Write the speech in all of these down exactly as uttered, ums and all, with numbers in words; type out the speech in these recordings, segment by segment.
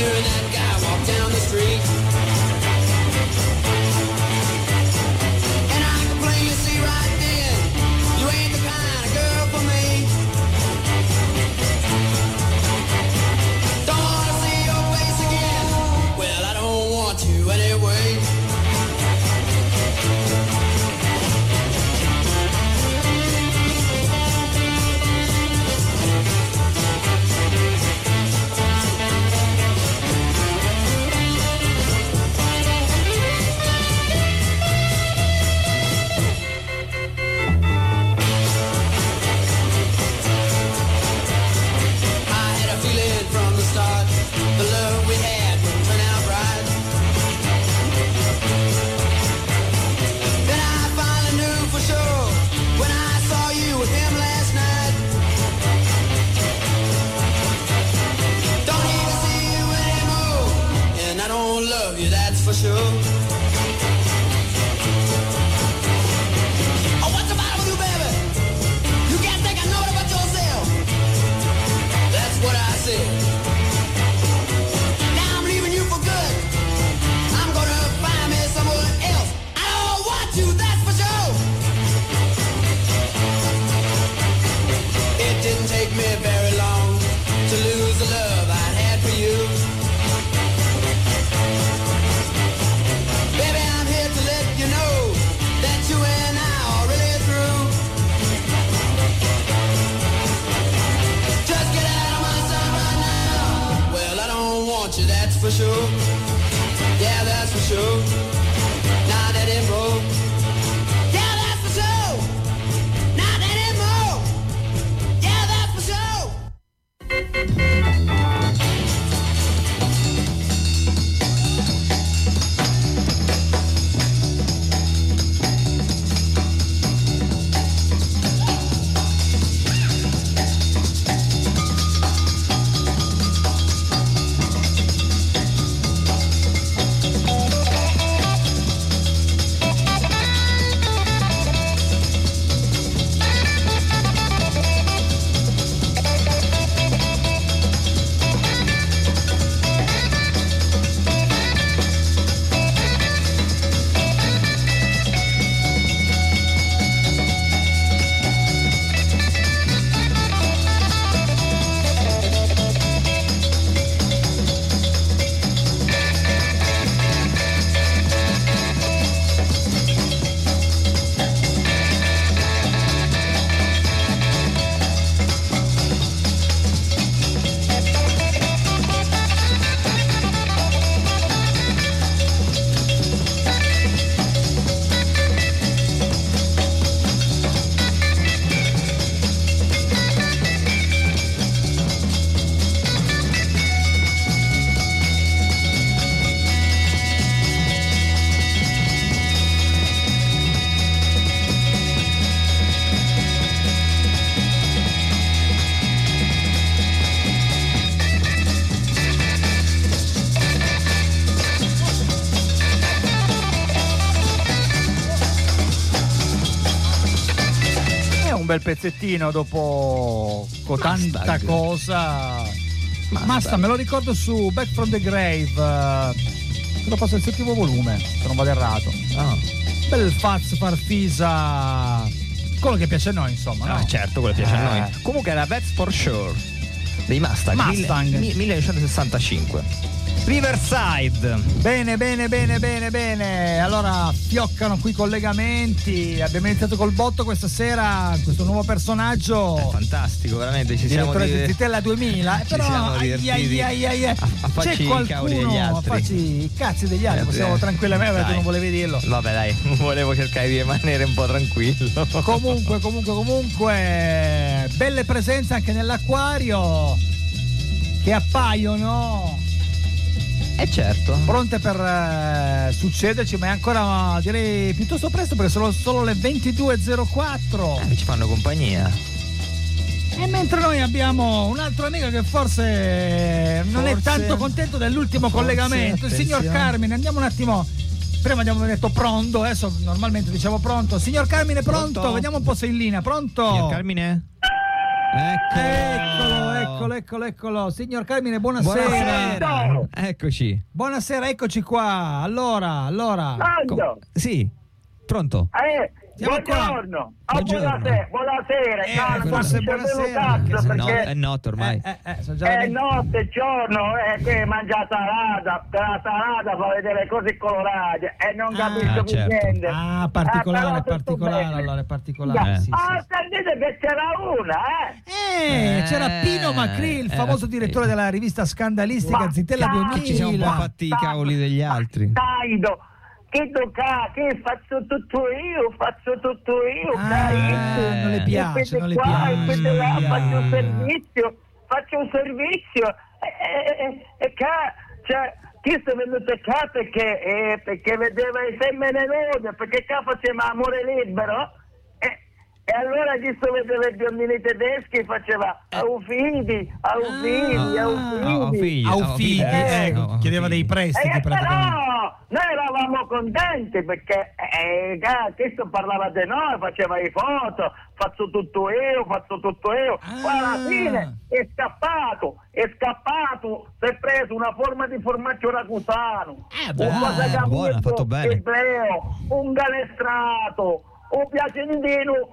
and that guy walked down the street. And I can plainly see right then, you ain't the kind of girl for me. Don't wanna see your face again. Well, I don't want to anyway. For sure. Oh, what's the matter with you, baby? You can't think I know it about yourself. That's what I said. Now I'm leaving you for good. I'm gonna find me someone else. I don't want you, that's for sure. It didn't take me very long to lose the love I had for you. That's for sure. Yeah, that's for sure. Not anymore. Yeah, that's for sure. Not anymore. Yeah, that's for sure. Bel pezzettino dopo con tanta Mustang. cosa. Mustang. Mustang, me lo ricordo su Back from the Grave, lo passo il settimo volume se non vado errato. Ah. Bel Fats Farfisa, quello che piace a noi, insomma, no? Ah, certo, quello che piace eh. a noi. Comunque era That's for Sure dei Mustang, Mustang. mille, millenovecentosessantacinque. Riverside. Bene, bene, bene, bene, bene. Allora fioccano qui i collegamenti. Abbiamo iniziato col botto questa sera, questo nuovo personaggio. È fantastico, veramente. Ci siamo direttore di di Zitella duemila. Ci Però siamo ai, ai, divertiti ai, ai, ai. a, a farci c'è i cavoli degli qualcuno a altri. farci i cazzi degli altri. Eh, Possiamo eh, tranquillamente, perché dai. tu non volevi dirlo. Vabbè, dai, volevo cercare di rimanere un po' tranquillo. Comunque, comunque, comunque, belle presenze anche nell'acquario che appaiono. Eh certo. Pronte per eh, succederci, ma è ancora, direi, piuttosto presto, perché sono solo le ventidue e zero quattro. Eh, ci fanno compagnia. E mentre noi abbiamo un altro amico che forse non Forse- è tanto contento dell'ultimo forse, collegamento, il signor attenzione. Carmine. Andiamo un attimo. Prima abbiamo detto pronto, adesso normalmente diciamo pronto. Signor Carmine, pronto? Pronto? Vediamo un po' se è in linea. Pronto? Signor Carmine? Eccolo, eccolo, eccolo, eccolo. Signor Carmine, buonasera. Buonasera. Eccoci. Buonasera, eccoci qua. Allora, allora. Pronto? Sì, pronto. Eh, Siamo buongiorno. Ah, Buongiorno. buonasera, buonasera. Eh, No, non forse faccio buonasera, più anche cazzo se- No, perché è notte ormai. Eh, eh, eh, sono già le è venti. notte, giorno, e qui mangia salata, la salata fa vedere cose colorate e non Ah, capisco più certo. niente. Ah, particolare, Ah, però tutto particolare, bene. allora è particolare. Sì, Ah, sì, sentite che c'era una, eh? Eh, Eh, c'era Pino Macri, il eh, famoso sì. direttore della rivista scandalistica Ma Zitella dai, Ci siamo un po' duemila. fatti i cavoli degli altri. Taido, che tocca, che faccio tutto io, faccio tutto io, Ah, Taido. non le piace, E non le qua, piace, e quindi non là, le faccio un piace. servizio, faccio un servizio e, e, e, e qua, cioè, chi sono venuto qua perché, eh, perché vedeva i femmine nude, perché qua faceva amore libero e, e allora chi so vedeva i biondini tedeschi faceva aufidi, aufidi, Ah, Oh, aufidi. figli, A oh, un figlio, figli. ecco, Oh, chiedeva figli. dei prestiti E praticamente. però noi eravamo contenti perché eh, eh, questo parlava di noi, faceva le foto, faccio tutto io, faccio tutto io. Poi alla Ah. fine è scappato, è scappato, si è preso una forma di formaggio racusano, Eh, un buono, passacamuto buono, ha fatto bene. ebreo, un galestrato, un piacentino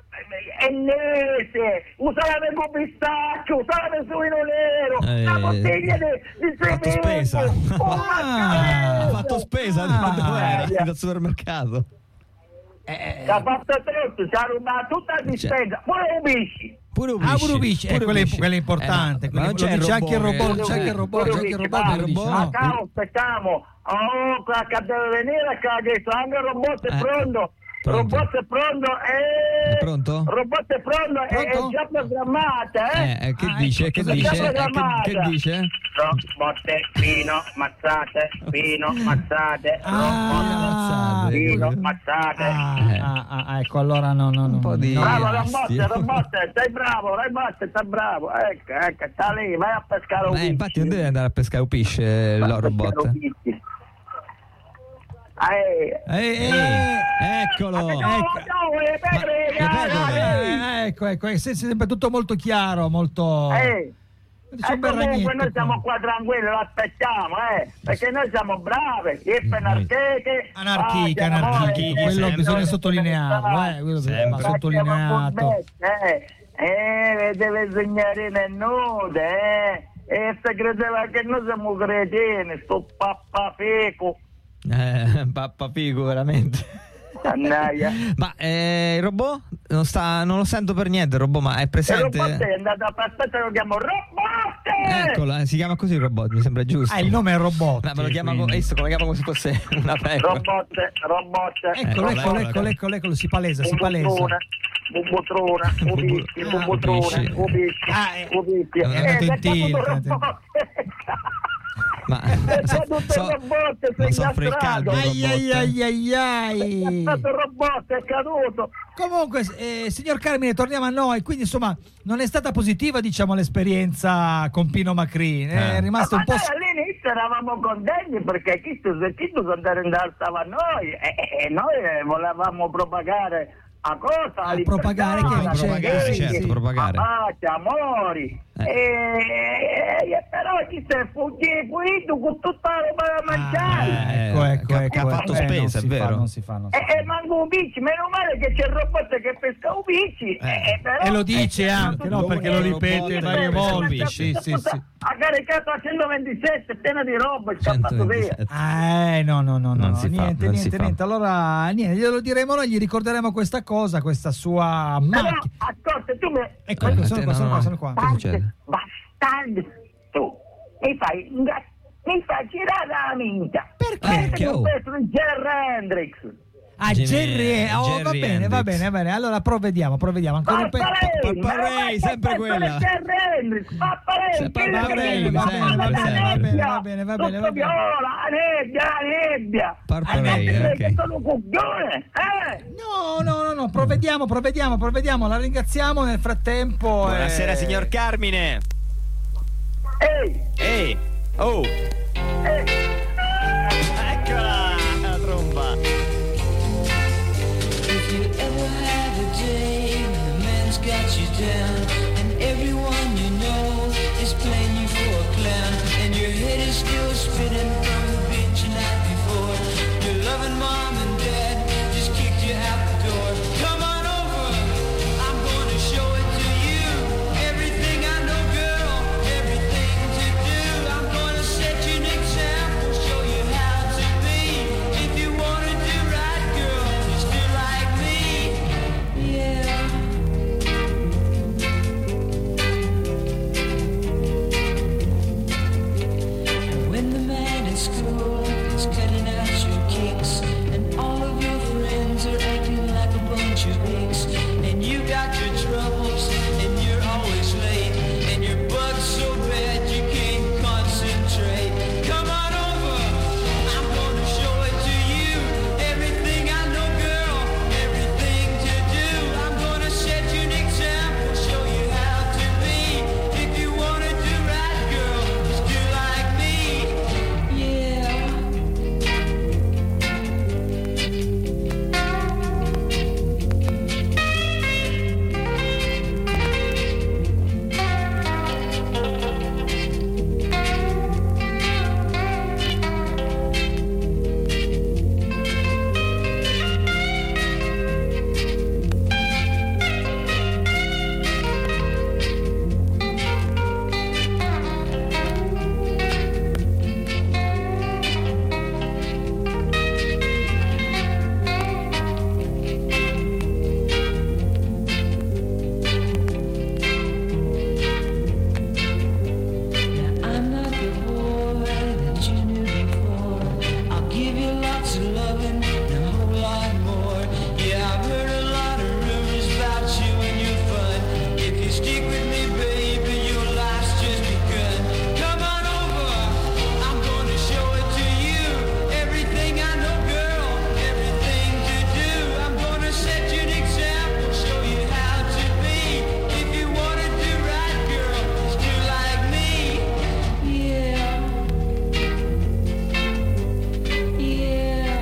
ennese, usava il pistacchio, usava il suino nero, Eh, una bottiglia di, di ha fatto cemento, spesa. un Ah, Ha mascaretto. fatto spesa, Ah. ma dov'era? Dal supermercato. Eh, Ci ha fatto tutto, ci ha rubato tutta la dispensa, pure un bisci. Pure un Ah, bisci, pure un bisci, eh, pure un quello è- bisci. quello è importante, Eh, quello ma lo non c'è dice anche il robot, che- c'è anche il robot, Pure c'è anche il bisci, robot va, che lo dice, robot. no? a caso aspettiamo, oh, che deve venire, che ha detto anche il robot è Eh, pronto. pronto. Robot è pronto e... È pronto? Robot è pronto, è- è Pronto? già programmata, eh? Eh, eh, che Ah, dice? ecco, Che cosa dice? dice? Eh, che, che dice? Robotte, fino, mazzate, fino, mazzate, Ah, Mazzate. fino, mazzate. Ah, Eh. ah, ah, ah, ecco, allora no, no, no. Un po' di- no. Bravo, astio. Robotte, Robotte, sei bravo, Robotte, sei bravo. Ecco, ecco, sta lì, vai a pescare un Ma pesce. infatti non deve andare a pescare un pesce il Vai a pescare robot. un pesce. Eh, Eh, eh, Eh, eccolo. no, ecco. no, le pecore, Ma- le pecore? eh, ecco, ecco, è se- sempre tutto molto chiaro, molto... Eh. Non c'è E un bel comunque ragnetto noi siamo qua. qua tranquilli, lo aspettiamo, eh, perché noi siamo bravi, io sono anarchiche, Anarchica, anarchica, quello bisogna sottolinearlo, eh, quello Sempre. va sottolineato. Eh, eh, deve segnare nude, eh, e se credeva che noi siamo cretini, sto pappafico, Eh, pappafico, veramente. annaia. Ma eh, il robot? Non, sta, non lo sento per niente il robot, ma è E presente? Robotte è andato a aspetta, lo chiamo Robotte! Eccolo, eh, si chiama così il robot, mi sembra giusto. Ah, il nome è robot. No, me lo chiama, co- visto, come lo chiama come se fosse una pecora. Robotte, Robotte. Eccolo, Eh, eccolo, ecco, eccolo, eccolo, eccolo, si palesa, si Un palesa. butrone, un butrone, un Bu- bisci, ah, un butrone, bisci. un bisci, Ah, eh. un bisci. È andato Eh, in è tilt, caduto è il robot. Ma È so- caduto so- il robot, ma sei soffre il caldo il Ai ai robot. ai ai ai. È stato il robot, è caduto. Comunque, eh, signor Carmine, torniamo a noi. Quindi, insomma, non è stata positiva, diciamo, l'esperienza con Pino Macri. È Eh. rimasto Ma un po'. noi all'inizio eravamo contenti perché chi chi stava a noi e, e noi eh, volevamo propagare a cosa? A libertà, propagare che la propagare, pace, certo, propagare. la pace, amori. Eh. E, e- però chi si è fuggito con tutta la roba da mangiare. Ah, ecco, Eh, ecco, che- ecco. che ha fatto Eh, non spesa, si è fa, vero? non si fa, non si E, fa. e manco un bici, meno male che c'è il robot che pesca un bici. Eh. E, però- E lo dice eh, anche, no? tutto- Perché lo eh, ripete eh, varie eh, volte. eh, Sì, sì, sì. Ha caricato a centoventisette, piena di roba, è scappato via. centoventisette. Eh, no, no, no, no, Non no, si fa, niente, non si niente, fa. niente. Allora, niente, glielo diremo noi, gli ricorderemo questa cosa, questa sua Però, macchina. ascolta, tu mi... Ecco, Eh, ecco, te- sono qua, no, sono no. qua, sono qua. Cosa succede? Bastardo, tu mi fai... mi fai girare la minchia. Perché? Perché, oh? Questo è Jerry Hendrix. Ah, Jimi- Jerry, oh, va Jerry bene, va Hendrix. bene, va bene. Allora provvediamo, provvediamo. Ancora un Pappa pezzo. Ray, Pappa ma Ray, che sempre questo quella. è Jerry Hendrix, Pappa Ray, Sì, quello Pappa che Ray, vedi, sempre, Pappa sempre. Ray, Va bene, nebbia, va bene, va bene, tutto va bene. viola, la nebbia, la nebbia. Pappa Ah, Ray, non ok. che sono un coglione, eh? No, no, no, no, provvediamo, provvediamo, provvediamo. La ringraziamo nel frattempo. Buonasera eh, signor Carmine. Ehi, Ehi, oh, ehi. eccola la tromba. If you ever have a day when the man's got you down and still spitting from the bench the night before. Your loving mom and dad just kicked you out the door. Come on over, I'm gonna show it to you. Everything I know, girl, everything to do. I'm gonna set you an example, show you how to be. If you wanna do right, girl, just do like me. Yeah. When the man in school is cutting out your kicks, and all of your friends are acting like a bunch of dicks, and you got your troubles, and you're always late, and your bug's so bad you can't concentrate. Come on over, I'm gonna show it to you. Everything I know, girl, everything to do. I'm gonna set you an example, show you how to be. If you wanna do right, girl, just do like me. Yeah. Now I'm not the boy that you knew before. I'll give you lots of loving and a whole lot more. Yeah, I've heard a lot of rumors about you and your fun. If you stick with me, baby, your life's just begun. Come on over, I'm gonna show it to you. Everything I know, girl, everything to do. I'm gonna set you an example, show you how to be. If you wanna do right, girl, just do like me. Yeah. Yeah.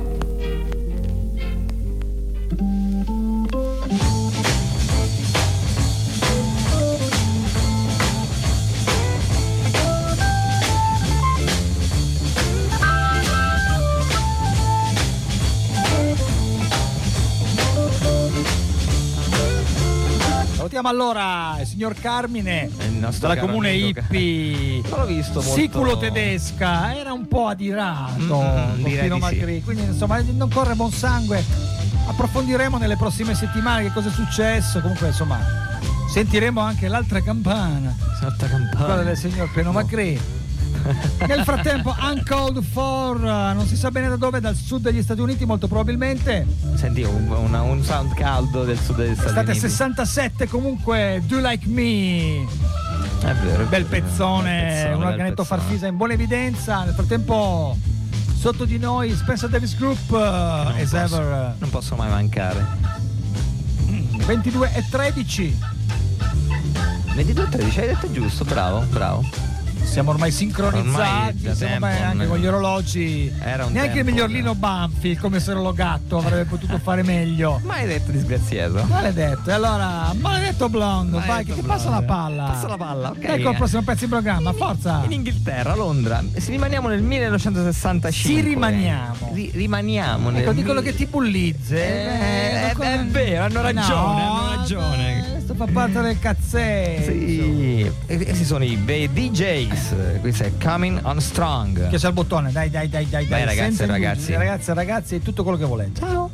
Salutiamo allora il signor Carmine Il nostro dalla caro comune amico hippie Non l'ho visto molto. siculo tedesca, era un po' adirato Mm, con direi Pino di sì. Macri, quindi insomma non corre buon sangue. Approfondiremo nelle prossime settimane che cosa è successo. Comunque insomma sentiremo anche l'altra campana, Santa campana. quella del signor Pino Macri. Nel frattempo Uncalled For, non si sa bene da dove, dal sud degli Stati Uniti molto probabilmente. Senti, un, una- un sound caldo del sud degli Stati Estate Uniti. sessantasette comunque, Do Like Me. È vero, è Bel vero. pezzone, Bel pezzone, un bel organetto pezzone. farfisa in buona evidenza. Nel frattempo sotto di noi Spencer Davis Group, Non as posso- ever, Non posso mai mancare. ventidue e tredici. ventidue tredici, hai detto giusto, bravo, bravo. Siamo ormai Ormai sincronizzati, da siamo tempo, bene anche non- con gli orologi. Era un Neanche il tempo, miglior Lino Banfi, come serologatto, avrebbe potuto fare meglio. Maledetto disgraziato. Maledetto, e allora, maledetto blondo, vai, Maledetto che ti blondo. passa la palla. Passa la palla, ok. Ecco il prossimo pezzo in programma, forza. In Inghilterra, a Londra, si rimaniamo nel millenovecentosessantacinque. Ci rimaniamo. Ri- rimaniamo nel Ecco, dicono mil- che ti bullizze. Eh, non è- è vero, hanno ragione, No, hanno ragione. eh, Questo fa parte del cazzetto. Sì, e questi sono i bei D Js. Questo è Coming on Strong. Che c'è il bottone, dai, dai, dai, dai, Vai, dai. ragazzi senza e indugi, ragazzi. Ragazze e ragazzi, tutto quello che volete. Ciao.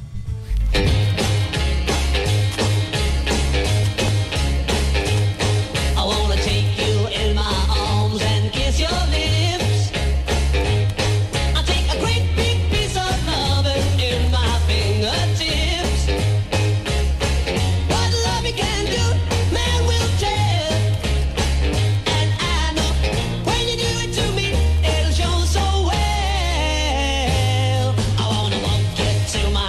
I wanna take you in my arms and kiss your lips. I take a great big piece of loving in my fingertips. What love you can do, man will tell. And I know when you do it to me, it'll show so well. I wanna walk you to my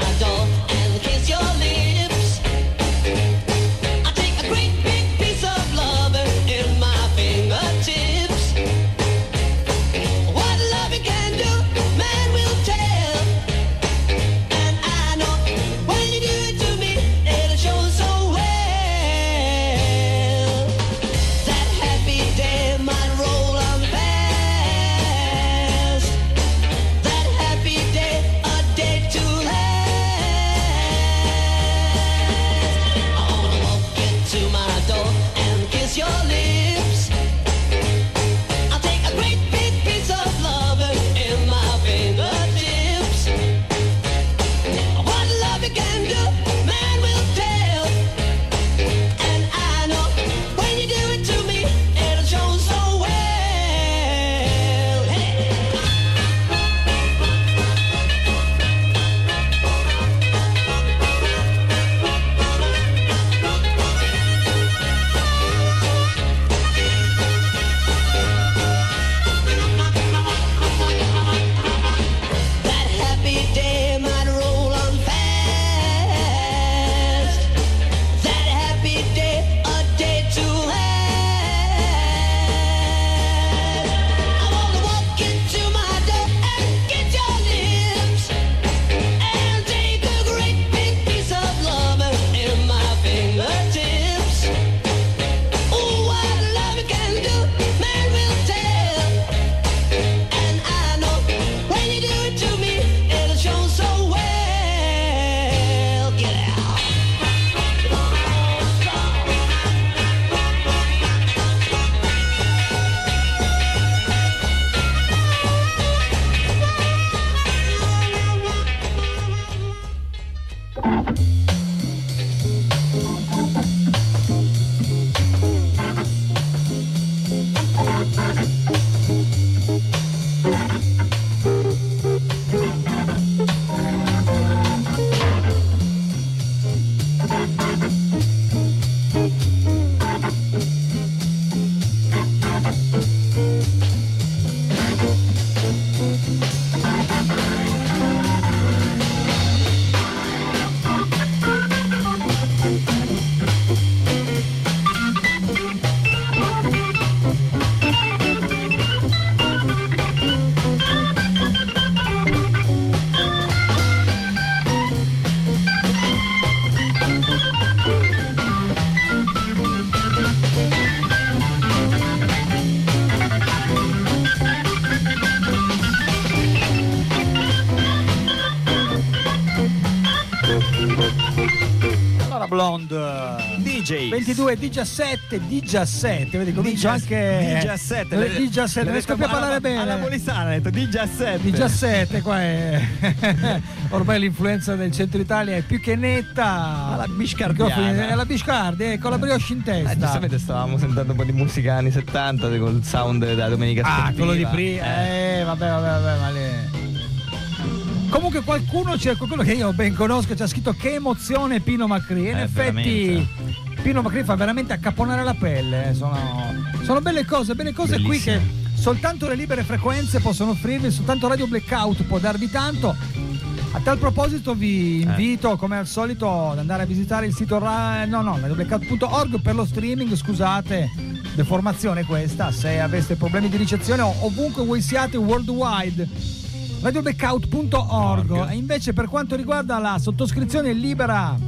Blonde. D J. ventidue, diciassette, diciassette, vedi, comincio anche diciassette, le diciassette, riesco più a parlare bene. Alla Polisana ha detto diciassette. diciassette, qua è ormai l'influenza del centro Italia è più che netta. Alla biscardiana. È la Biscardi, eh, con la brioche in testa. Eh, giustamente stavamo sentendo un po' di musica anni settanta col sound della domenica Ah, sportiva. quello di prima. Eh, vabbè, vabbè, vabbè, ma le... Comunque qualcuno, c'è qualcuno che io ben conosco, c'ha scritto che emozione Pino Macri. E in Eh, effetti veramente. Pino Macri fa veramente accapponare la pelle. eh. Sono, sono belle cose, belle cose qui Bellissimo. che soltanto le libere frequenze possono offrirvi, soltanto Radio Blackout può darvi tanto. A tal proposito vi invito, come al solito, ad andare a visitare il sito ra- no, no, radio blackout punto org per lo streaming. Scusate, deformazione questa, se aveste problemi di ricezione o ovunque voi siate worldwide, radio blackout punto org. E invece per quanto riguarda la sottoscrizione libera,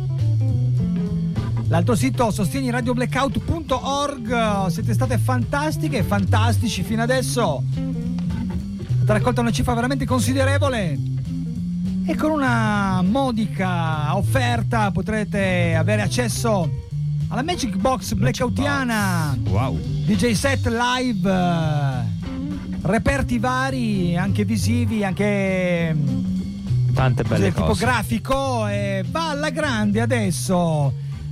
l'altro sito sostieni radio blackout punto org. Siete state fantastiche, fantastici fino adesso. Avete raccolto una cifra veramente considerevole e con una modica offerta potrete avere accesso alla Magic Box blackoutiana. Wow. D J set live, eh, reperti vari, anche visivi, anche Tante belle tipo cose. grafico, e va alla grande adesso.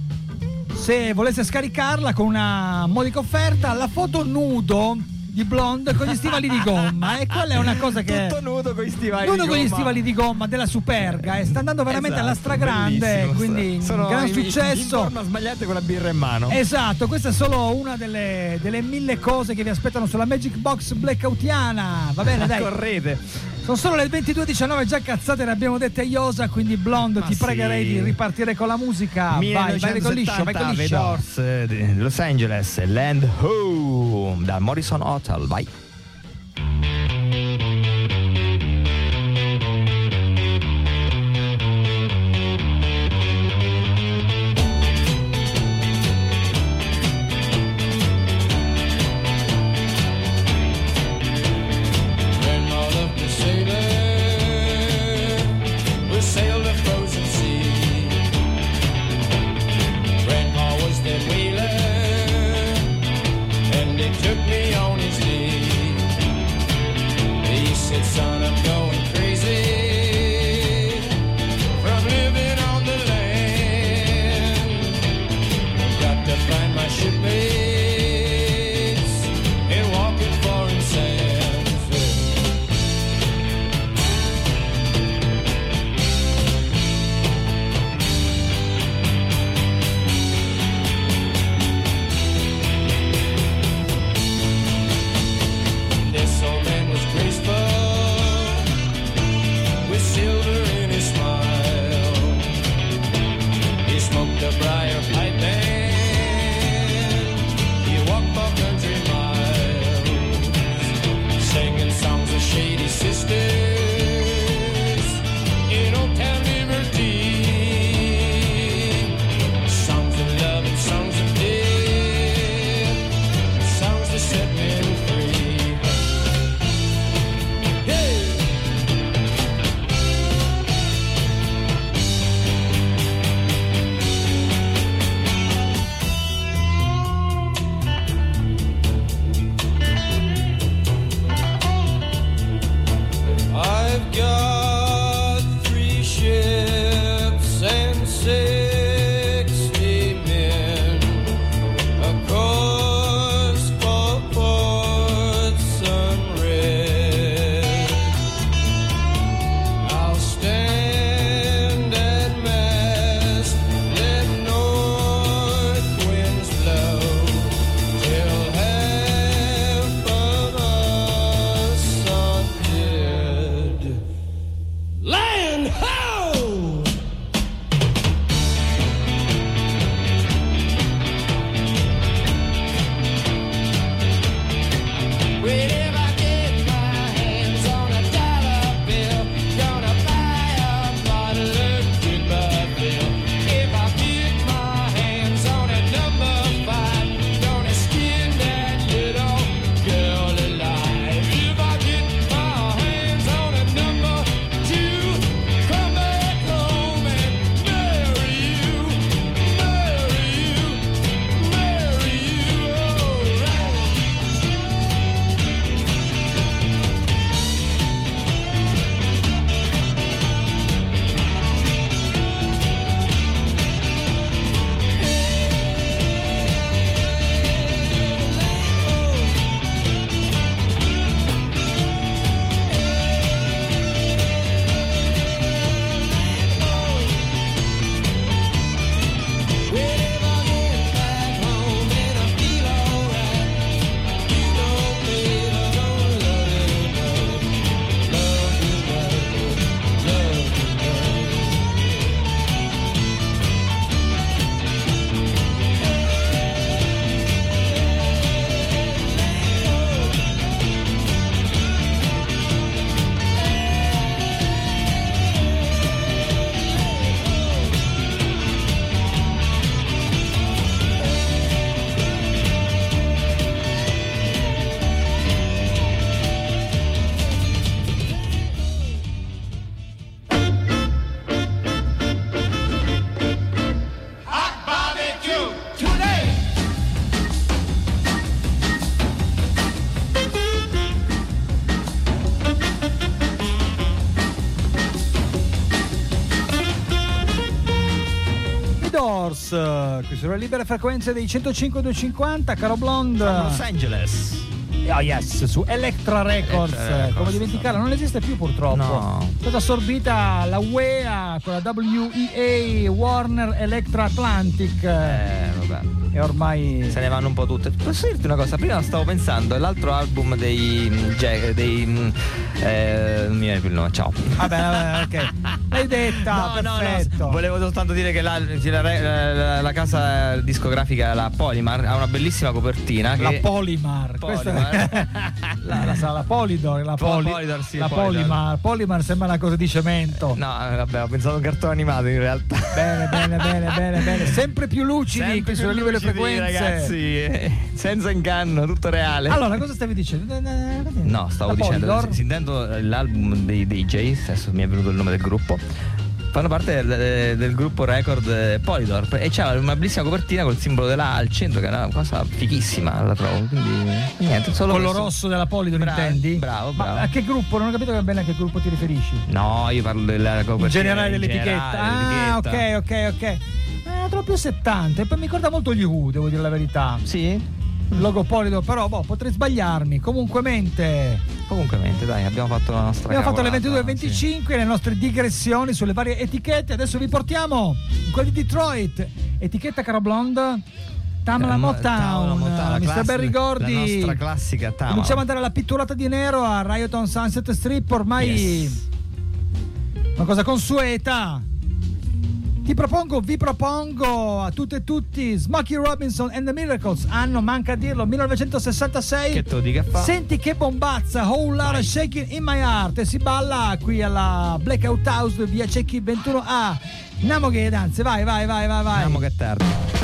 Se volesse scaricarla con una modica offerta, la foto nudo di Blonde con gli stivali di gomma, e quella è una cosa che Tutto nudo con gli stivali nudo di con gli gomma. stivali di gomma della Superga, e sta andando veramente Esatto, alla stragrande, bellissimo. quindi Sono gran in- in successo. forma sbagliate con la birra in mano. Esatto, questa è solo una delle, delle mille cose che vi aspettano sulla Magic Box blackoutiana. Va bene, dai. Correte. Sono solo le ventidue e diciannove, già cazzate le abbiamo dette a Iosa, quindi Blonde, Ma ti sì. pregherei di ripartire con la musica. Vai, vai con liscio, vai con The liscio. Doors eh, di Los Angeles, Land Home da Morrison Hotel, vai. Grandma loved to sailing. We sailed the frozen sea. Grandpa was then whaling, and he took me on his knee. Records, eh, qui sulle libere frequenze dei centocinque duecentocinquanta, caro Blonde. Los Angeles. Oh yes, su Electra Records, Electra Records. come dimenticarla, non esiste più purtroppo. No. È stata assorbita la U E A con la W E A, Warner Electra Atlantic. Eh, vabbè. E ormai Se ne vanno un po' tutte. Posso dirti una cosa? Prima stavo pensando, l'altro album dei Jack, dei eh, non mi viene più il nome, ciao. Vabbè, vabbè, ok. L'hai detta, No, no, perfetto. no, volevo soltanto dire che la, la, la- la casa discografica, la Polymar, ha una bellissima copertina. La che... Polymar, questa Polymar. è la, la, la Polydor, la, Po- Poli- Polydor, sì, la Polydor. Polymar. Polymar sembra una cosa di cemento. No, vabbè, ho pensato a un cartone animato in realtà. Bene, bene, bene, bene, bene. Sempre più lucidi Sempre qui più sulle libere lucidi, frequenze. ragazzi, eh, senza inganno, tutto reale. Allora, cosa stavi dicendo? No, stavo La dicendo, Polydor? sentendo l'album dei D J, adesso mi è venuto il nome del gruppo, fanno parte del, del gruppo Record eh, Polydor, e c'è una bellissima copertina col simbolo della A al centro, che è una cosa fighissima, la trovo, quindi niente, solo Quello questo. rosso della Polydor, Bravo, intendi? bravo, bravo. Ma a che gruppo? Non ho capito bene a che gruppo ti riferisci. No, io parlo della copertina In generale in dell'etichetta. generale, Ah, dell'etichetta. ok, ok, ok. Eh, troppo settanta. E poi mi ricorda molto gli Who, devo dire la verità. Sì? Il logo Polydor, però boh, potrei sbagliarmi. Comunque mente. Comunque, dai, abbiamo fatto la nostra Abbiamo fatto le cavolata, ventidue e venticinque, le nostre digressioni sulle varie etichette. Adesso vi portiamo in quella di Detroit. Etichetta, caro Blonde. Tamla Eh, Motown, Tamla Motown, la mister classi- Barry Gordy. la nostra classica Tamla. Cominciamo ad andare alla pitturata di nero a Riot on Sunset Strip, ormai Yes. una cosa consueta. Ti propongo, vi propongo a tutte e tutti Smokey Robinson and the Miracles, anno manca a dirlo, millenovecentosessantasei. Che tu dica fa? Senti che bombazza, Whole Lotta Shaking in My Heart, e si balla qui alla Blackout House via Cecchi ventuno A. Andiamo che danze, vai, vai, vai, vai, vai. Andiamo che è tardi.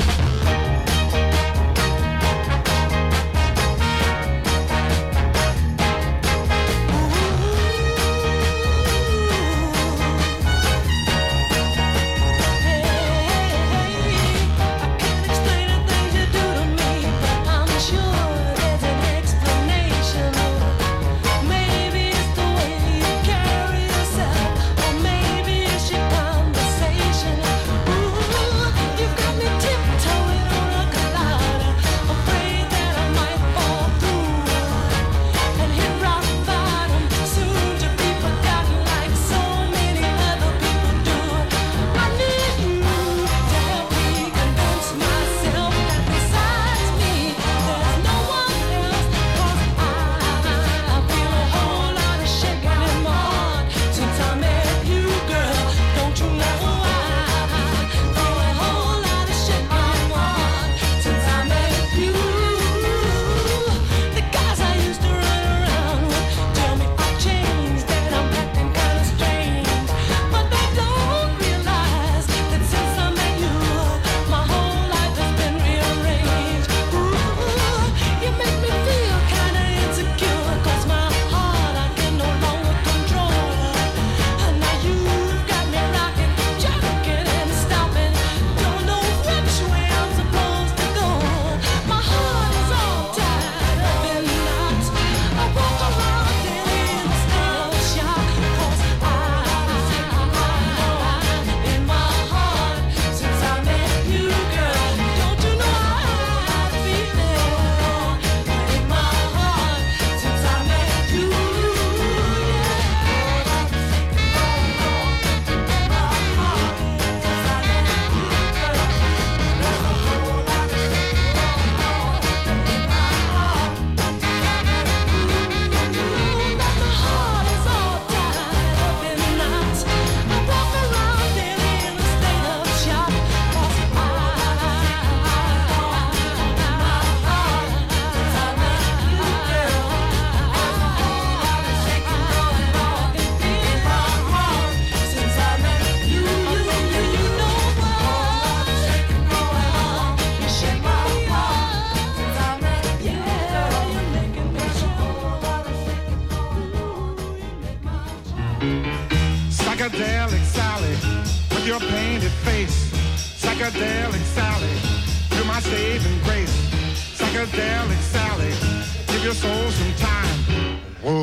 Psychedelic Sally, with your painted face. Psychedelic Sally, you're my saving grace. Psychedelic Sally, give your soul some time.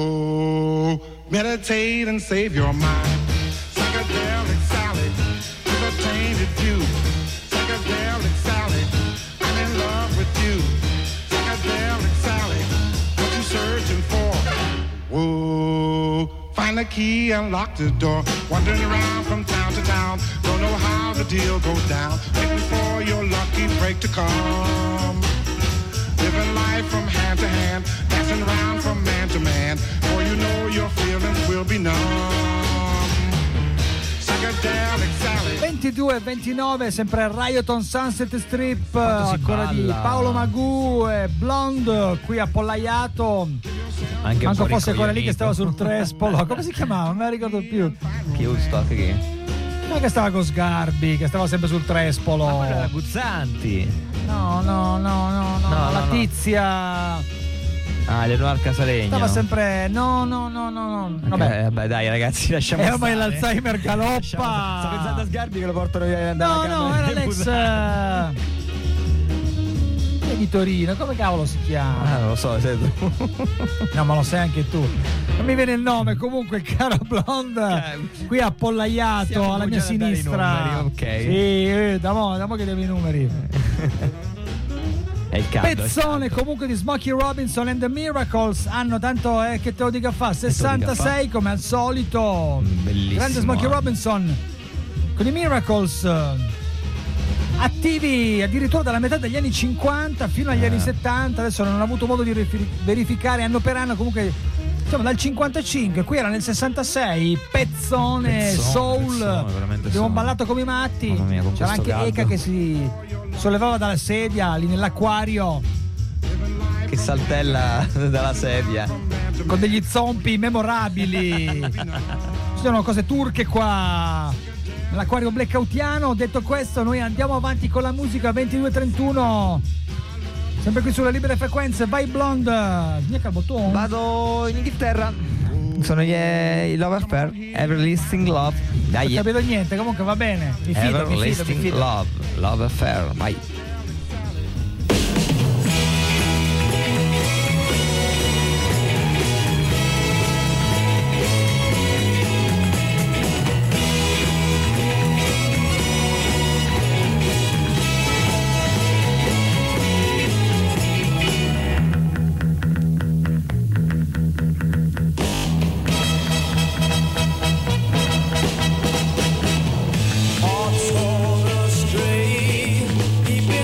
Whoa, meditate and save your mind. Psychedelic Sally, with a tainted view. Psychedelic searching for. Whoa, find the key and lock the door. Wandering around from town to town, don't know how the deal goes down. Waiting for your lucky break to come. Living life from hand to hand, dancing around from man to man. For you know your feelings will be numb. Psychedelic Sally. ventidue e ventinove, sempre Riot on Sunset Strip, Quanto si ancora di balla. Paolo Magù e Blonde qui appollaiato. Anche un Manco po' fosse quella lì che rincoglionito. stava sul Trespolo. Come si chiamava? Non me la ricordo più. Chi Woodstock che? Non che stava con Sgarbi, che stava sempre sul Trespolo. Ma quello era Guzzanti. No, no, no, no, no, No, la no, no. tizia Ah, Leonor Casalegno. stava sempre. No, no, no, no, no. Vabbè. Eh, vabbè, dai, ragazzi, lasciamo E stare. ormai l'Alzheimer galoppa. Lasciamo- Sto pensando a Sgarbi che lo portano via andare No, alla no, camera era dei l'ex deputati. eh, di Torino, come cavolo si chiama? Ah, non lo so, sei tu. No, ma lo sai anche tu. Non mi viene il nome, comunque il caro Blonde qui appollaiato Stiamo alla mia cominciando a dare i sinistra. numeri, ok. Sì, eh, da mo', da mo' che devi i numeri. È il caldo. è il Pezzone caldo. comunque di Smokey Robinson and the Miracles. Hanno tanto, eh, che te lo dica fa, sessantasei come al solito. Bellissimo. Grande Smokey eh. Robinson con i Miracles, eh, attivi addirittura dalla metà degli anni cinquanta fino agli Eh. anni settanta. Adesso non ho avuto modo di rifi- verificare anno per anno, comunque insomma dal cinquantacinque, qui era nel sessantasei. Pezzone, Pezzone, soul, pezzone, veramente abbiamo soul. ballato come i matti. Mamma mia, con c'era questo anche caldo. Eka che si sollevava dalla sedia lì nell'acquario Che saltella dalla sedia. con degli zompi memorabili. Ci sono cose turche qua nell'acquario blackoutiano. Detto questo, noi andiamo avanti con la musica. Ventidue e trentuno, sempre qui sulle libere frequenze. Vai Blonde, Gnecca il bottone. Vado in Inghilterra. Sono gli, i Love Affair. Everlasting Love. Non Dai. capito niente, comunque va bene. Mi fido, mi fido, mi Everlasting fido. Love. Love Affair. Vai. Hearts gone astray, deep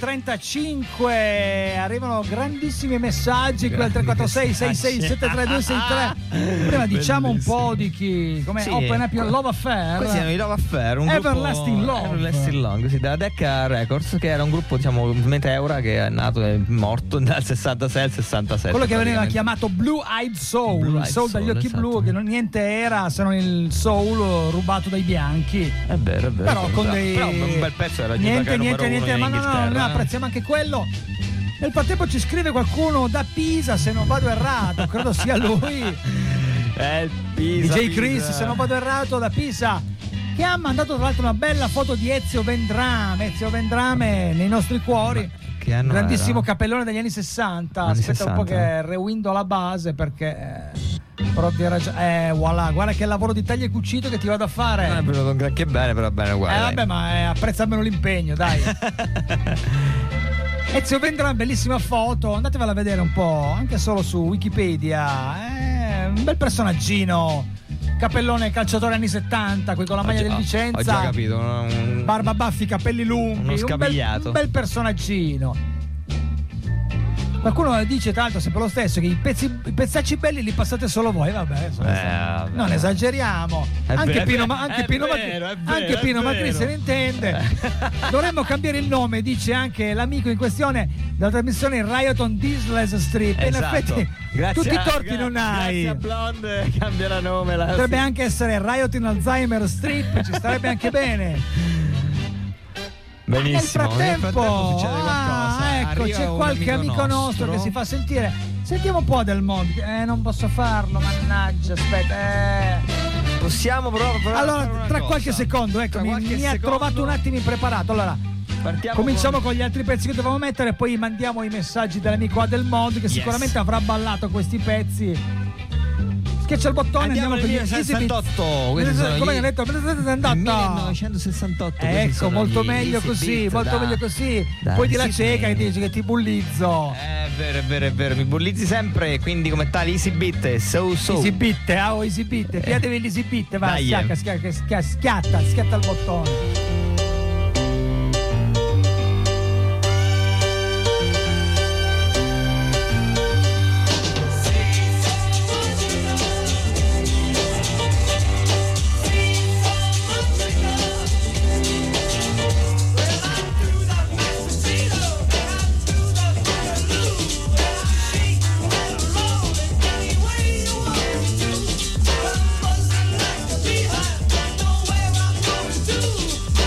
trentacinque arrivano grandissimi messaggi qui al tre quattro sei sei sei sette tre due sei tre. Prima diciamo un po' di chi, come Sì. Open Up Your Love Affair. Questi erano i Love Affair, un Everlasting gruppo Love. Everlasting Long, sì, della Decca Records, che era un gruppo, diciamo, meteora, che è nato e morto dal sessantasei al sessantasette. Quello che veniva praticamente. chiamato Blue Eyed Soul, Blue il Eyed soul dagli Soul, occhi esatto. blu, che non niente era se non il soul rubato dai bianchi. È vero, è vero. Però con Però- dei però un bel pezzo era niente, numero niente, uno niente, in ma no, no, Inghilterra, noi eh. apprezziamo anche quello. Nel frattempo ci scrive qualcuno da Pisa, se non vado errato, credo sia lui. Eh, Pisa, D J Chris, Pisa. se non vado errato, da Pisa, che ha mandato tra l'altro una bella foto di Ezio Vendrame. Ezio Vendrame nei nostri cuori. Che anno Grandissimo era? cappellone degli anni sessanta. Anni Aspetta un po' sessanta. che rewindo la base perché. Eh, proprio raggi- eh, voilà, guarda che lavoro di taglia e cucito che ti vado a fare. Non è venuto granché bene, però bene uguale. Eh dai. vabbè, ma eh, apprezza almeno l'impegno, dai. Ezio Vendra, bellissima foto, andatevela a vedere un po', anche solo su Wikipedia. È un bel personaggino, cappellone calciatore anni settanta, qui con la maglia Ho del già- Vicenza. Ho già capito. un- Barba baffi, capelli lunghi, Uno un bel, scapigliato. un bel personaggino. Qualcuno dice tra l'altro sempre lo stesso, che i, pezzi, i pezzacci belli li passate solo voi, vabbè, insomma, Eh, insomma, vabbè. non esageriamo. È Anche vero, Pino, è Ma- vero, anche è Pino, vero, Macri- è vero, anche è Pino Macri vero. se ne intende. Dovremmo cambiare il nome, dice anche l'amico in questione della trasmissione Riot on Disney's Strip. E in Esatto. effetti Grazie tutti i a- torti non hai. Grazie a Blonde cambierà nome. La... Potrebbe anche essere Riot in Alzheimer Strip, ci starebbe anche bene. Benissimo. Nel frattempo, succede qualcosa. ah, ecco, Arriva c'è un qualche amico nostro. che si fa sentire. Sentiamo un po' del mondo. Eh, non posso farlo, mannaggia, aspetta. Eh. Possiamo provare. provare a fare Allora, una tra cosa. qualche secondo, ecco, Tra mi, qualche mi ha secondo trovato un attimo impreparato. Allora, partiamo cominciamo con... con gli altri pezzi che dovevamo mettere, poi mandiamo i messaggi dell'amico Adelmond che Yes. sicuramente avrà ballato questi pezzi. Schiaccia il bottone, Andiamo andiamo, nel con gli Easy Beats. millenovecentosessantotto. Questi sono Come gli- hai detto? millenovecentosessantotto. questi Ecco, sono molto gli meglio Easy così, Beat molto da- meglio così. da Poi di la Sydney. cieca che dice che ti bullizzo. È vero, è vero, è vero. Mi bullizzi sempre, quindi come tali Easy Beat, so so. Easy Beat, ah, oh, Easy Beat, piatevi l'Easy Beat, va, Dai, schiacca, eh. schiacca, schiacca, schiatta, schiatta il bottone. Don't know where I'm going to.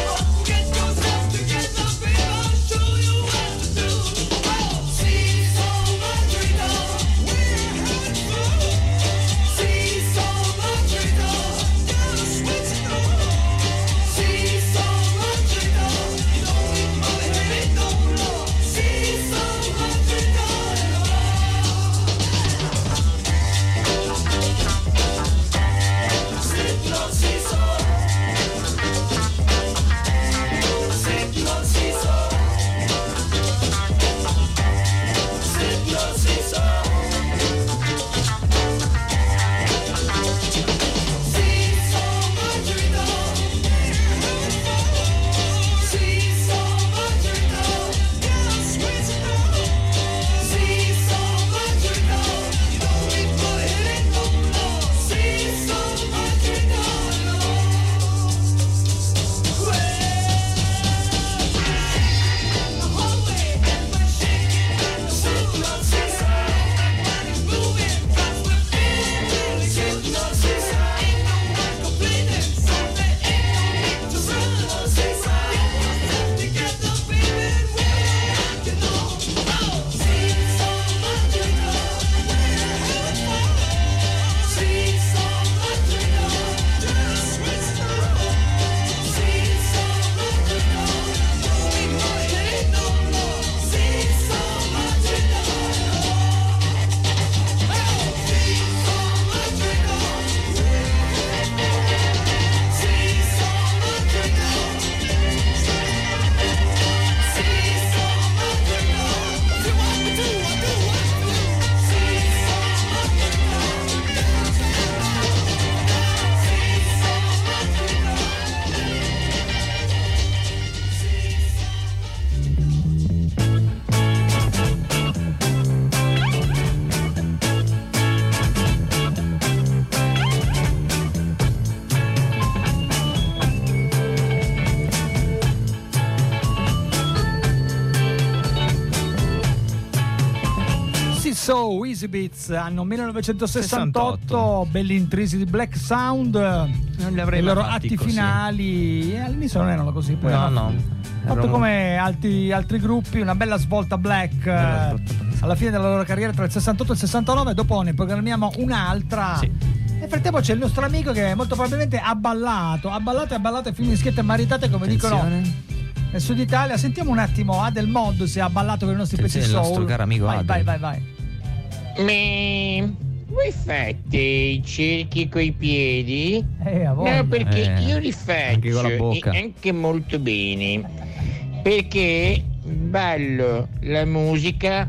So, Easy Beats, anno millenovecentosessantotto, belli intrisi di Black Sound, Non li avrei i mai loro fatti atti così. finali, e all'inizio non erano così, poi No, hanno no. fatto Erano- come altri, altri gruppi, una bella svolta Black Bella eh, svolta Black. alla fine della loro carriera tra il sessantotto e il sessantanove, dopo ne programmiamo un'altra. Sì. Nel frattempo c'è il nostro amico che molto probabilmente ha ballato, ha ballato e ha ballato e fini schiette e maritate, come dicono Attenzione. nel Sud Italia. Sentiamo un attimo Adel Mod se ha ballato con i nostri pezzi Attenzione, il soul. nostro caro amico vai, Adel. vai, vai, vai. Mi voi fate i cerchi coi piedi? Eh, a voglia. No, perché Eh, io li faccio anche con la bocca. e anche molto bene. Perché ballo la musica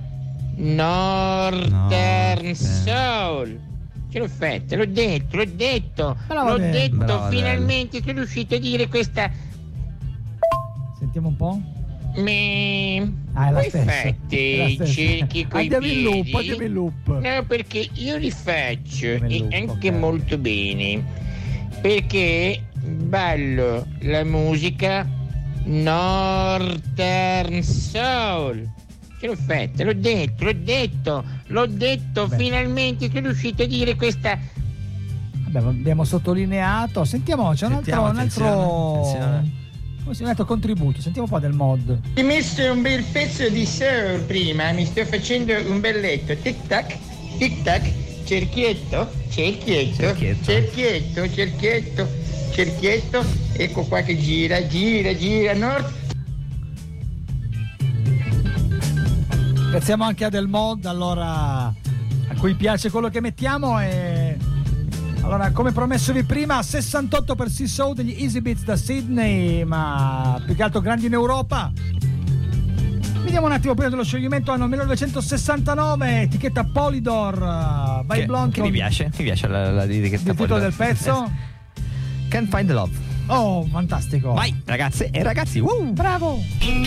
Northern No, sì. Soul. Ce l'ho fatta, l'ho detto, l'ho detto, Bravo l'ho Adele. detto, Bravo Adele. finalmente sono riuscito a dire questa. Sentiamo un po'. Mi Ah, è la voi stessa. fate È la i stessa. cerchi coi Andiamo in loop, piedi? andiamo in loop. No, perché io li faccio Andiamo in e loop, anche ok. molto bene. Perché ballo la musica Northern Soul. Ce l'ho fatta, l'ho detto, l'ho detto, l'ho detto, Beh. finalmente sono riuscito a dire questa. Vabbè, abbiamo sottolineato. Sentiamo, c'è un altro, Sentiamo, un altro, attenzione, attenzione. come si chiama, un altro contributo. Sentiamo un po' del mod. Ti ho messo un bel pezzo di soul prima, mi sto facendo un belletto. Tic tac, tic tac, cerchietto, cerchietto, Cerchietto. cerchietto, cerchietto, cerchietto, ecco qua che gira, gira, gira, nord. Ringraziamo anche a Del Mod, allora, a cui piace quello che mettiamo. E allora, come promessovi prima, sessantotto per Sea Soul degli Easy Beats da Sydney, ma più che altro grandi in Europa. Vediamo un attimo prima dello scioglimento, anno millenovecentosessantanove, etichetta Polydor, by Che, Blonde. che mi piace, mi piace la, la etichetta. Il titolo poi- del pezzo? Can't Find the Love. Oh, fantastico. Vai ragazze e ragazzi, uh! Bravo.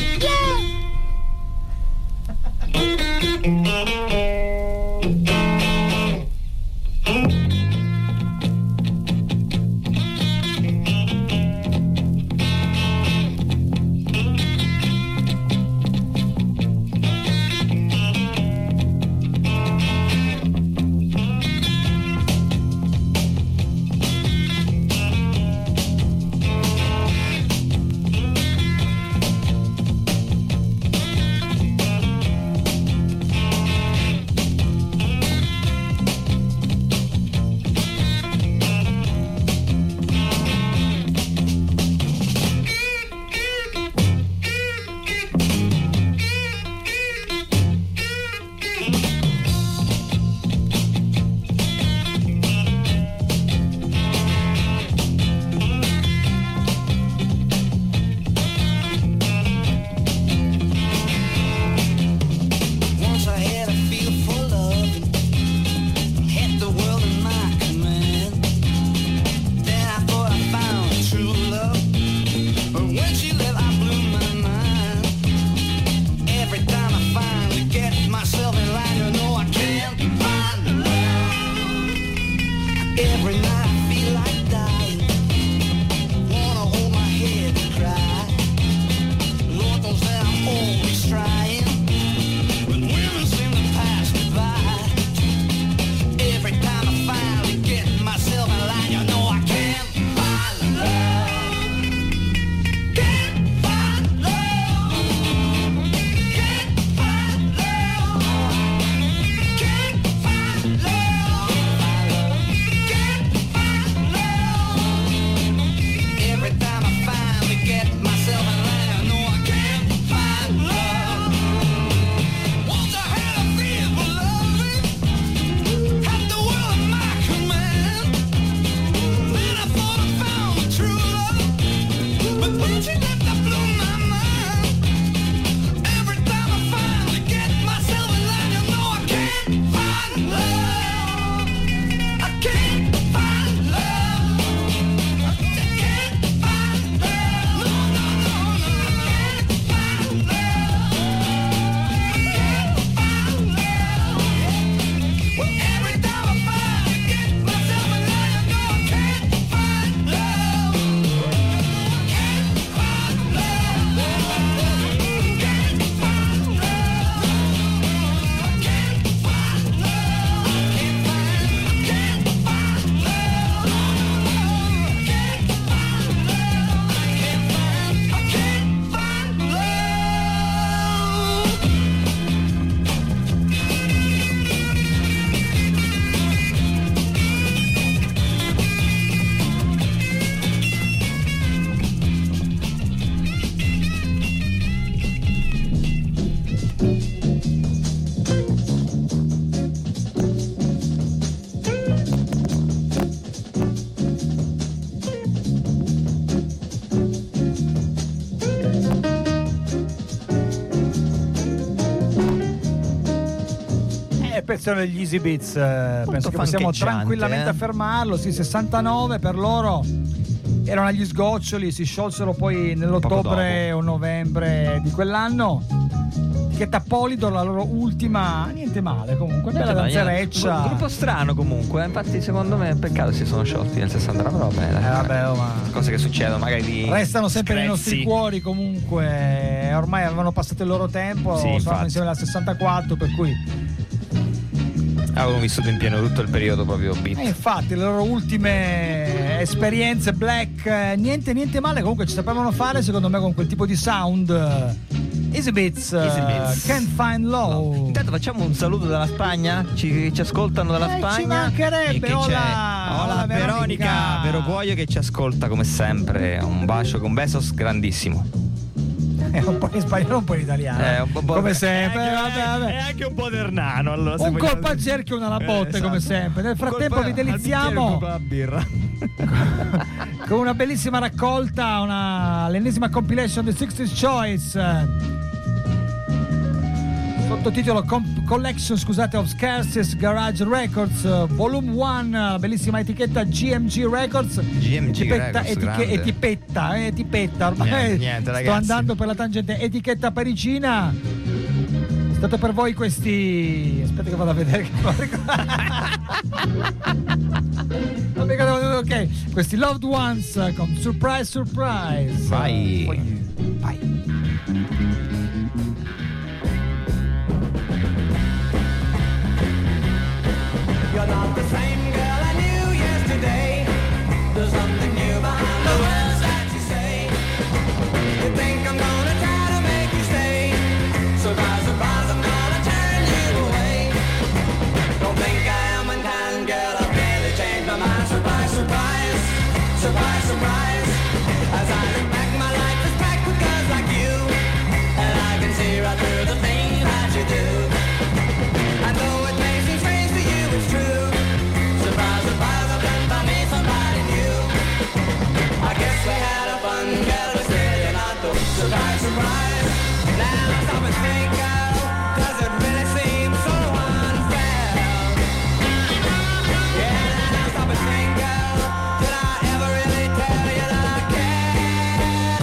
Once I had a feel for love, had the world in my command. Then I thought I found true love, but when she left, I blew my mind. Every time I finally get myself in line, you know I can't find the love. Every night I feel like dying, wanna hold my head and cry. Lord knows that I'm always trying. But women seem to pass me by. Every time I finally get myself in line, you know I can't find love. Can't find love. Can't find love. Can't find love. Can't find love. formazione degli Easy Beats, eh, penso che possiamo fancheggiante, tranquillamente eh. affermarlo. Sì, sessantanove per loro erano agli sgoccioli, si sciolsero poi nell'ottobre o novembre di quell'anno. Etichetta Polydor, la loro ultima, niente male comunque, bella danzereccia. Un gruppo strano comunque, infatti secondo me peccato si sono sciolti nel sessantanove, però bene. Eh, vabbè, oh, ma cose che succedono magari di restano sempre nei screzi. nostri cuori comunque, ormai avevano passato il loro tempo, Sì, sono infatti. insieme al sessantaquattro, per cui Avevo vissuto in pieno tutto il periodo proprio beat. eh, infatti le loro ultime esperienze black, eh, niente niente male, comunque ci sapevano fare secondo me con quel tipo di sound. Easy Beats, Easy Beats. uh, Can't Find Love. Intanto facciamo un saluto dalla Spagna, ci, ci ascoltano dalla Eh, ci Spagna. mancherebbe, E che hola, c'è hola, Veronica, Veronica. Vero Cuoio che ci ascolta come sempre. Un bacio con besos grandissimo. È un po' in spagnolo, un po' in italiano. Eh, un po' come è sempre. anche, vabbè, vabbè. è anche un po' ternano. Allora, se Un vogliamo- colpo al cerchio, una alla Eh, botte, esatto. come sempre. Nel frattempo Colpo vi al bicchiere, deliziamo colpo alla birra. con una bellissima raccolta, una, l'ennesima compilation di sixties Choice. Sottotitolo Com- Collection, scusate, of Scarcest Garage Records, uh, Volume uno, bellissima etichetta G M G Records. G M G etichetta, Records, etiche- grande. etipetta, eh, etipetta, ormai Niente, niente, sto ragazzi. andando per la tangente, etichetta parigina. È stato per voi questi. Aspetta che vado a vedere che non ricordo. Non mi ricordo, ok, questi Loved Ones con Surprise Surprise. Vai. Poi- vai. You're not the same girl I knew yesterday. There's something new behind the words that you say. You think I'm gonna try to make you stay. Surprise, surprise, I'm gonna turn you away. Don't think I am unkind, girl, I've barely changed my mind. Surprise, surprise, surprise, surprise. As I look back, my life is packed with girls like you. And I can see right through the things that you do. And though it may seem strange to you, it's true. Surprise, surprise, I've done by me somebody new. I guess we had a fun, girl, but still you're not the surprise, surprise. Now I stop and think, girl, does it really seem so unfair? Yeah, now I stop and think, girl, did I ever really tell you that I care?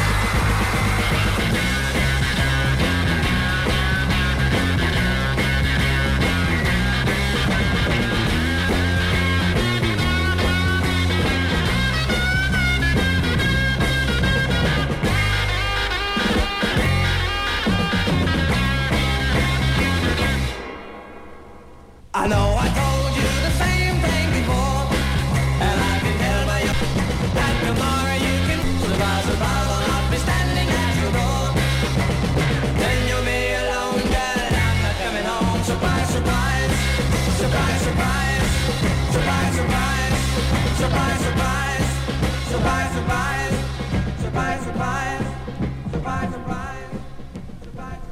I know I told you the same thing before, and I can tell by you that tomorrow you can surprise, surprise, I'll not be standing at your door. Then you'll be alone, girl, and I'm not coming home. Surprise, surprise, surprise, surprise, surprise, surprise, surprise, surprise, surprise, surprise, surprise, surprise, surprise, surprise, surprise, surprise.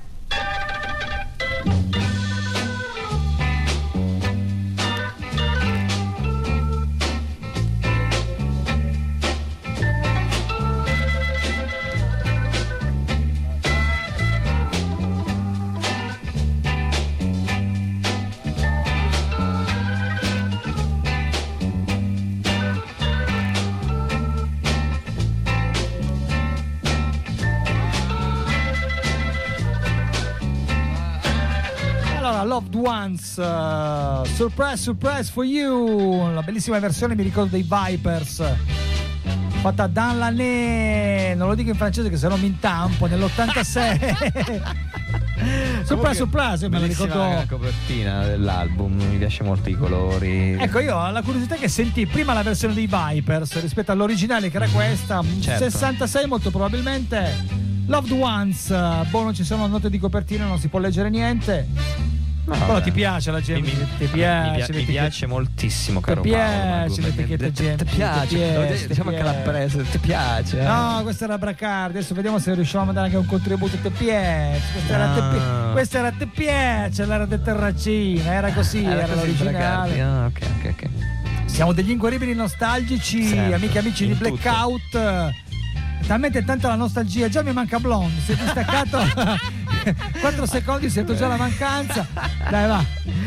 Allora, Loved Ones, uh, Surprise Surprise for You, la bellissima versione, mi ricordo, dei Vipers, fatta dans l'année, non lo dico in francese che se no mi intampo, nell'ottantasei. Surprise Surprise, io me lo Bellissima ricordo. la copertina dell'album, mi piace molto i colori. Ecco, io ho la curiosità che sentì prima la versione dei Vipers rispetto all'originale che era questa, Certo. sessantasei molto probabilmente. Loved Ones, uh, boh, non ci sono note di copertina, non si può leggere niente. No, Però vabbè. ti piace la gente, Mi- mi- ti piace, mi, pia- mi l'etichetta- piace moltissimo, Ti caro piace Paolo. l'etichetta Ti- G M G, ti piace, ti piace, lo- ti diciamo che piace. l'ha preso, ti piace. eh. No, questa era Bracardi, adesso vediamo se riusciamo a mandare anche un contributo. Ti piace, questa era, No. te, pi- questa era te piace, l'era de Terracina, era così, era, Era così, Bracardi. l'originale. Ah, ok, ok, ok. Siamo degli inguaribili nostalgici, Sempre, amiche e amici di in Blackout. Talmente tanta la nostalgia, già mi manca Blonde, si è distaccato quattro secondi, sento già la mancanza. Dai, va.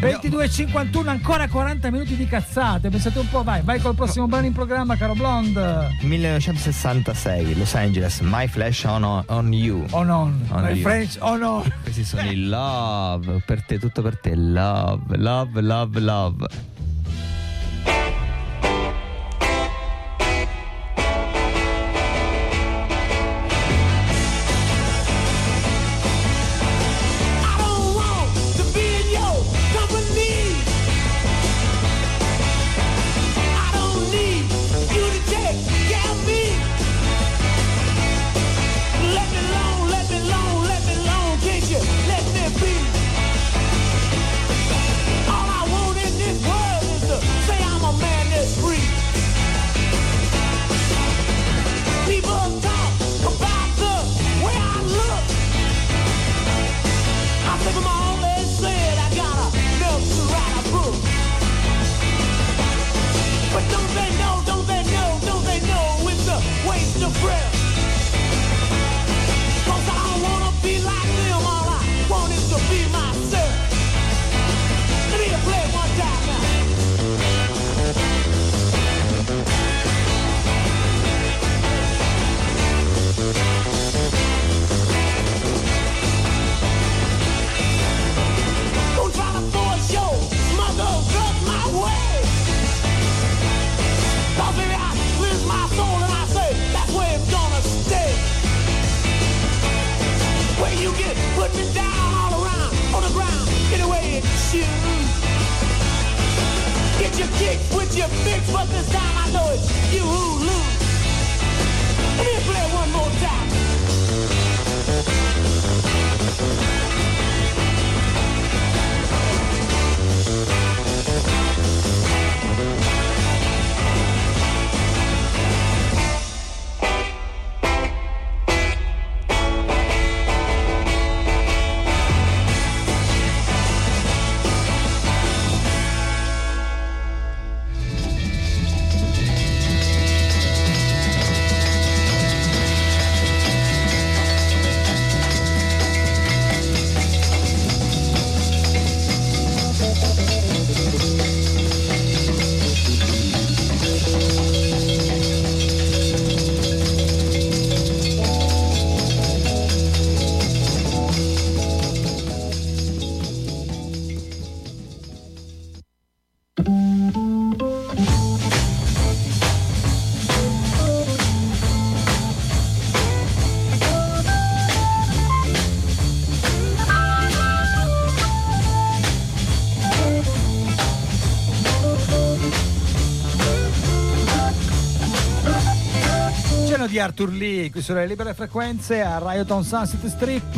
ventidue e cinquantuno, ancora quaranta minuti di cazzate. Pensate un po', vai, vai col prossimo brano in programma, caro Blonde. millenovecentosessantasei, Los Angeles, My Flash on, on You. On on, On my you. French, on on. Questi sono i Love, per te, tutto per te. Love, love, love, love. I don't want to be in your company. I don't need you to take care of me. Let me alone, let me alone, let me alone, can't you? Let me be. All I want in this world is to say I'm a man that's free. People talk about the way I look. I think I'm always said I got enough to write a book. But don't they know, don't they know, don't they know it's a waste of breath. Cause I don't wanna be like them, all I want is to be myself. Let me play it one time now. Don't try to force your mother drugs my way. Cause baby I lose my soul and I say that's where it's gonna stay. Where you get put me down all around on the ground any way it choose. Get your kicks with your fix, but this time I know it's you who lose. Let me play it one more time. Di Arthur Lee qui sulle libere frequenze a Riot on Sunset Strip.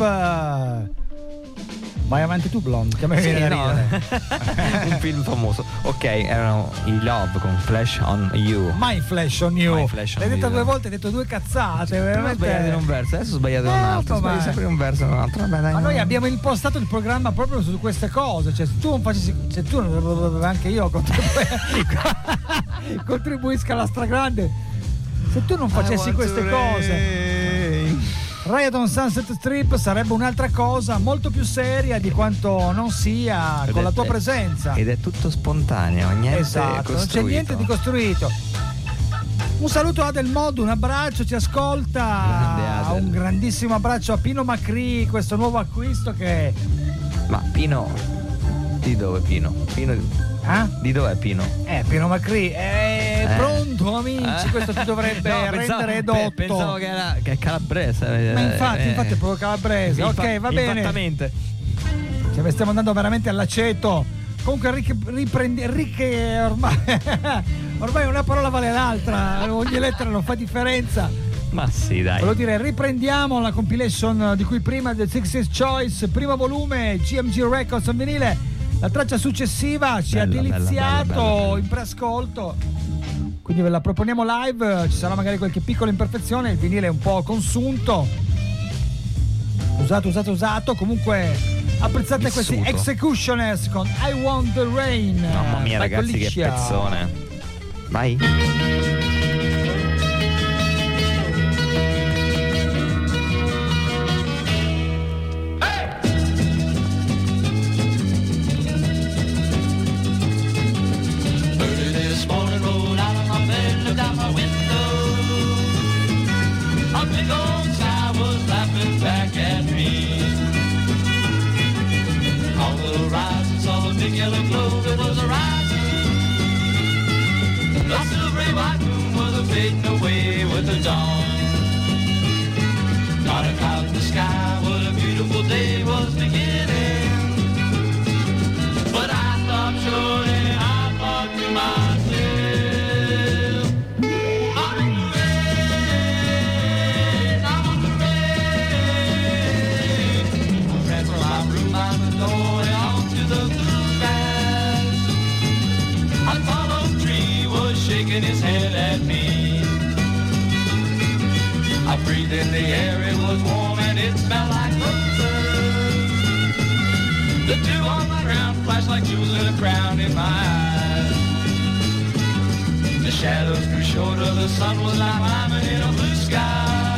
Vai avanti tu, Blonde, che a me Sì, viene da no. ridere. Un film famoso. Ok, erano i Love con Flash on You. My Flash on You. My Flash on L'hai detto You. due volte, hai detto due cazzate, Ho veramente. sbagliato in un verso, adesso ho sbagliato in un Eh, altro. vabbè. Sbaglio sempre in un verso e in un altro. Vabbè, dai, Ma no. noi abbiamo impostato il programma proprio su queste cose, cioè se tu non facessi, se tu non, anche io contribu- contribuisca alla stragrande, se tu non facessi queste cose, Riot on Sunset Strip sarebbe un'altra cosa molto più seria di quanto non sia Ed con è- la tua è- presenza. Ed è tutto spontaneo, niente Esatto, non c'è costruito. niente di costruito. Un saluto a Adel Mod, un abbraccio, ci ascolta. Grande Adel. Un grandissimo abbraccio a Pino Macri, questo nuovo acquisto che. Ma Pino, di dove Pino? Pino Eh? di dov'è Pino? Eh, Pino Macri, è Eh. pronto amici, Eh? questo ti dovrebbe No, rendere pensavo, edotto. pe- pensavo che era che è calabrese. Ma infatti, eh, infatti è proprio calabrese. infa- Ok, va bene. Esattamente. Cioè, ne stiamo andando veramente all'aceto. Comunque ri- riprendi ricche ormai ormai una parola vale l'altra, ogni lettera non fa differenza. Ma sì, dai. Volevo dire, riprendiamo la compilation di cui prima, The Sixth Choice, primo volume, G M G Records on vinile. La traccia successiva ci Bella, ha deliziato bella, bella, bella, bella. in preascolto, quindi ve la proponiamo live. Ci sarà magari qualche piccola imperfezione, il vinile è un po' consunto, usato, usato, usato. Comunque apprezzate questi Vissuto. Executioners con I Want the Rain. Mamma mia, Vai con ragazzi, che liscia. pezzone. Vai. shaking his head at me. I breathed in the air, it was warm and it smelled like roses. The dew on the ground flashed like jewels in a crown in my eyes. The shadows grew shorter, the sun was like climbing in a blue sky.